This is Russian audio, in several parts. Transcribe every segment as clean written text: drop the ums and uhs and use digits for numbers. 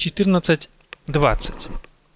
14.20.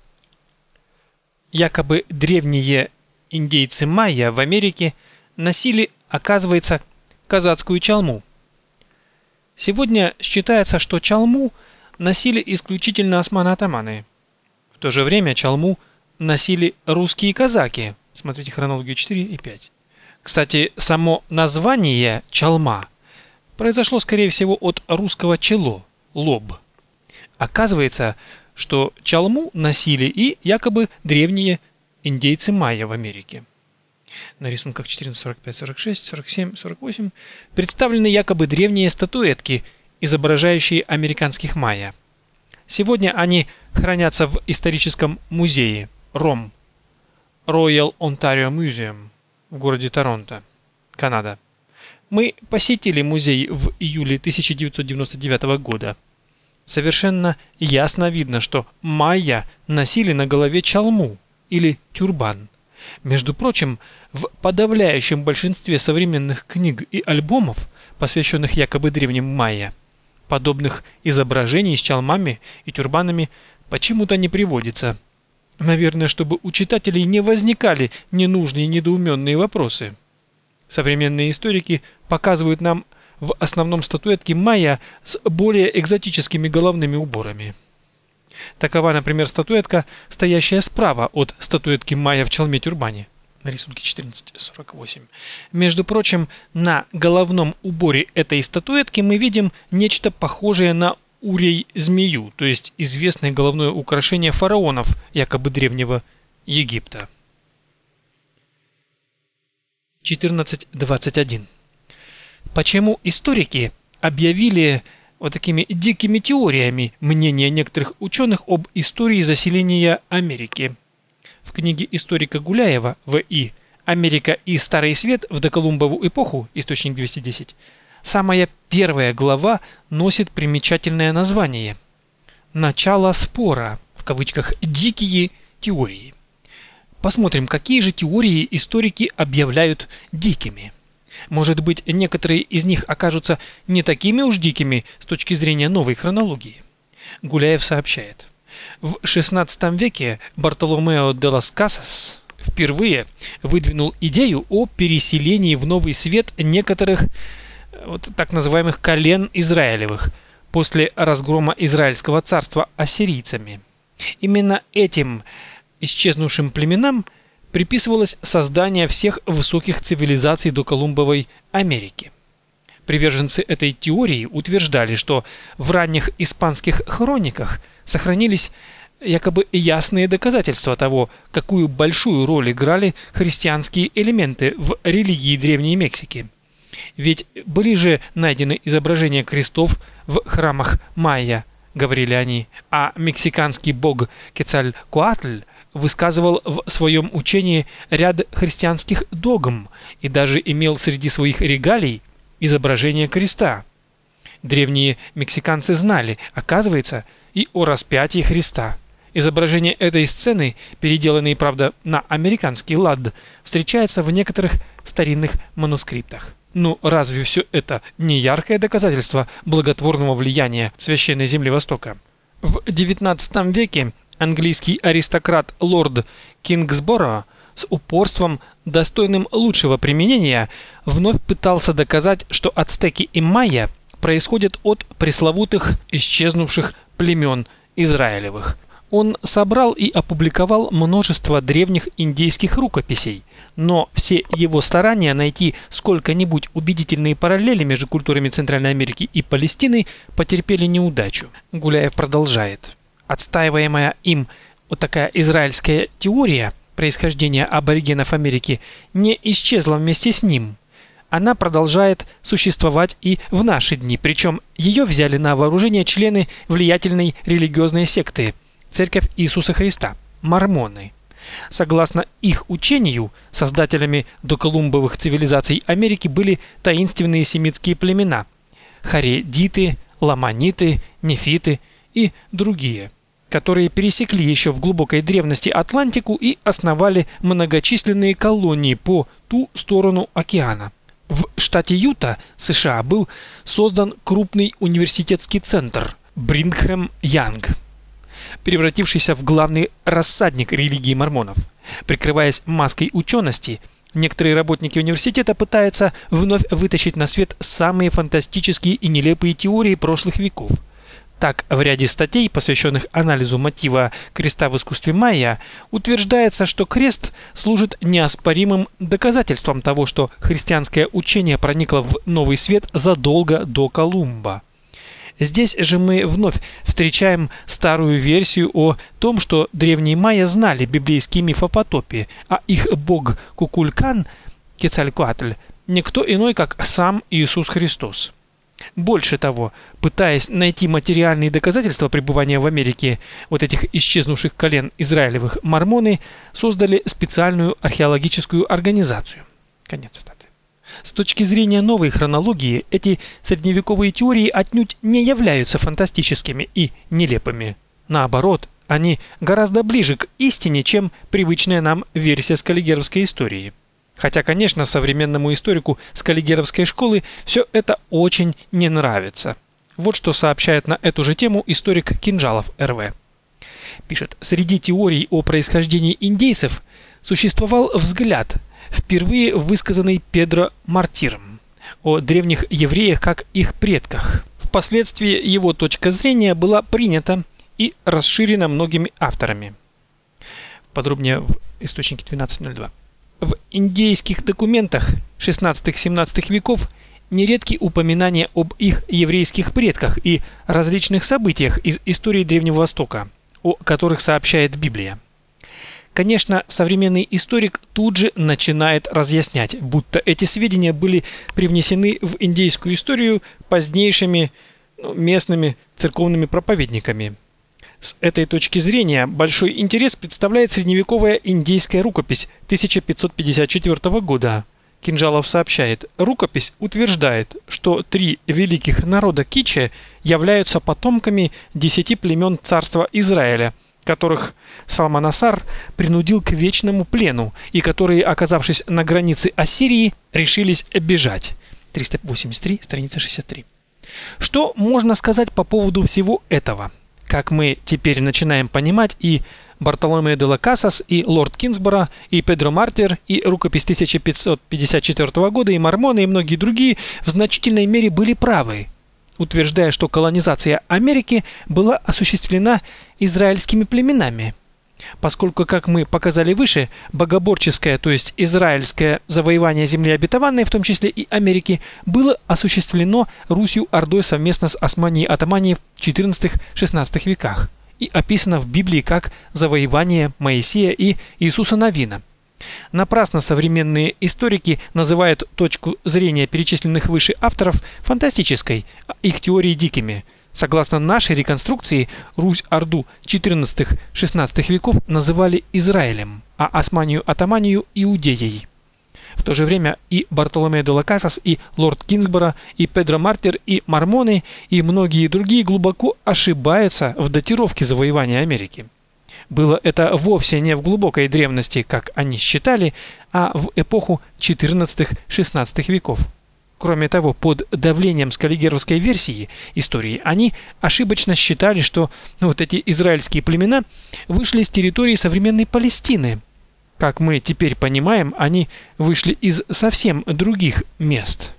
Якобы древние индейцы майя в Америке носили, оказывается, казацкую чалму. Сегодня считается, что чалму носили исключительно османы-атаманы. В то же время чалму носили русские казаки. Смотрите хронологию 4 и 5. Кстати, само название чалма произошло, скорее всего, от русского чело, лоб. Оказывается, что чалму носили и якобы древние индейцы майя в Америке. На рисунках 14, 45, 46, 47, 48 представлены якобы древние статуэтки, изображающие американских майя. Сегодня они хранятся в историческом музее РОМ, Royal Ontario Museum, в городе Торонто, Канада. Мы посетили музей в июле 1999 года. Совершенно ясно видно, что майя носили на голове чалму или тюрбан. Между прочим, в подавляющем большинстве современных книг и альбомов, посвященных якобы древним майя, подобных изображений с чалмами и тюрбанами почему-то не приводится. Наверное, чтобы у читателей не возникали ненужные недоуменные вопросы. Современные историки показывают нам в основном статуэтки майя с более экзотическими головными уборами. Такова, например, статуэтка, стоящая справа от статуэтки майя в чалме-тюрбане, на рисунке 14.48. Между прочим, на головном уборе этой статуэтки мы видим нечто похожее на урей-змею, то есть известное головное украшение фараонов, якобы древнего Египта. 14.21. Почему историки объявили вот такими дикими теориями мнения некоторых ученых об истории заселения Америки? В книге историка Гуляева В.И. «Америка и Старый Свет в доколумбову эпоху», источник 210, самая первая глава носит примечательное название «Начало спора», в кавычках, «дикие теории». Посмотрим, какие же теории историки объявляют дикими. Может быть, некоторые из них окажутся не такими уж дикими с точки зрения новой хронологии. Гуляев сообщает. В XVI веке Бартоломео де лас Касас впервые выдвинул идею о переселении в Новый Свет некоторых так называемых колен Израилевых после разгрома Израильского царства ассирийцами. Именно этим исчезнувшим племенам приписывалось создание всех высоких цивилизаций доколумбовой Америки. Приверженцы этой теории утверждали, что в ранних испанских хрониках сохранились якобы ясные доказательства того, какую большую роль играли христианские элементы в религии Древней Мексики. Ведь были же найдены изображения крестов в храмах майя, говорили они, а мексиканский бог Кецалькоатль высказывал в своем учении ряд христианских догм и даже имел среди своих регалий изображение креста. Древние мексиканцы знали, оказывается, и о распятии Христа. Изображение этой сцены, переделанные, правда, на американский лад, встречается в некоторых старинных манускриптах. Ну, разве все это не яркое доказательство благотворного влияния священной земли Востока? В XIX веке английский аристократ лорд Кингсборо с упорством, достойным лучшего применения, вновь пытался доказать, что ацтеки и майя происходят от пресловутых исчезнувших племен Израилевых. Он собрал и опубликовал множество древних индейских рукописей, но все его старания найти сколько-нибудь убедительные параллели между культурами Центральной Америки и Палестины потерпели неудачу. Гуляев продолжает. Отстаиваемая им вот такая израильская теория происхождения аборигенов Америки не исчезла вместе с ним. Она продолжает существовать и в наши дни, причем ее взяли на вооружение члены влиятельной религиозной секты Церковь Иисуса Христа, мормоны. Согласно их учению, создателями доколумбовых цивилизаций Америки были таинственные семитские племена – харедиты, ламаниты, нефиты и другие, которые пересекли еще в глубокой древности Атлантику и основали многочисленные колонии по ту сторону океана. В штате Юта, США, был создан крупный университетский центр Бринхэм Янг. превратившийся в главный рассадник религии мормонов. Прикрываясь маской учености, некоторые работники университета пытаются вновь вытащить на свет самые фантастические и нелепые теории прошлых веков. Так, в ряде статей, посвященных анализу мотива креста в искусстве майя, утверждается, что крест служит неоспоримым доказательством того, что христианское учение проникло в Новый Свет задолго до Колумба. Здесь же мы вновь встречаем старую версию о том, что древние майя знали библейский миф о потопе, а их бог Кукулькан, Кецалькуатль, никто иной, как сам Иисус Христос. Больше того, пытаясь найти материальные доказательства пребывания в Америке вот этих исчезнувших колен израилевых, мормоны создали специальную археологическую организацию. Конец цитаты. С точки зрения новой хронологии, эти средневековые теории отнюдь не являются фантастическими и нелепыми. Наоборот, они гораздо ближе к истине, чем привычная нам версия скаллигеровской истории. Хотя, конечно, современному историку скаллигеровской школы все это очень не нравится. Вот что сообщает на эту же тему историк Кинжалов РВ. Пишет: среди теорий о происхождении индейцев существовал взгляд, впервые высказанный Педро Мартиром, о древних евреях как их предках. Впоследствии его точка зрения была принята и расширена многими авторами. Подробнее в источнике 12.02. В индейских документах XVI-XVII веков нередки упоминания об их еврейских предках и различных событиях из истории Древнего Востока, о которых сообщает Библия. Конечно, современный историк тут же начинает разъяснять, будто эти сведения были привнесены в индейскую историю позднейшими местными церковными проповедниками. С этой точки зрения большой интерес представляет средневековая индейская рукопись 1554 года. Кинжалов сообщает: рукопись утверждает, что 3 великих народа Киче являются потомками 10 племен царства Израиля, которых Салманасар принудил к вечному плену и которые, оказавшись на границе Ассирии, решились бежать. 383, страница 63. Что можно сказать по поводу всего этого? Как мы теперь начинаем понимать, и Бартоломео де ла Касас, и лорд Кинсборо, и Педро Мартир, и рукопись 1554 года, и мормоны, и многие другие в значительной мере были правы, утверждая, что колонизация Америки была осуществлена израильскими племенами, поскольку, как мы показали выше, богоборческое, то есть израильское завоевание земли обетованной, в том числе и Америки, было осуществлено Русью-Ордой совместно с Османией Отоманией в XIV-XVI веках и описано в Библии как завоевание Моисея и Иисуса Навина. Напрасно современные историки называют точку зрения перечисленных выше авторов фантастической, а их теории дикими. Согласно нашей реконструкции, Русь-Орду XIV-XVI веков называли Израилем, а Османию Отоманию – Иудеей. В то же время и Бартоломео де ла Касас, и лорд Кинсборо, и Педро Мартир, и мормоны, и многие другие глубоко ошибаются в датировке завоевания Америки. Было это вовсе не в глубокой древности, как они считали, а в эпоху XIV-XVI веков. Кроме того, под давлением скаллигеровской версии истории они ошибочно считали, что вот эти израильские племена вышли с территории современной Палестины. Как мы теперь понимаем, они вышли из совсем других мест.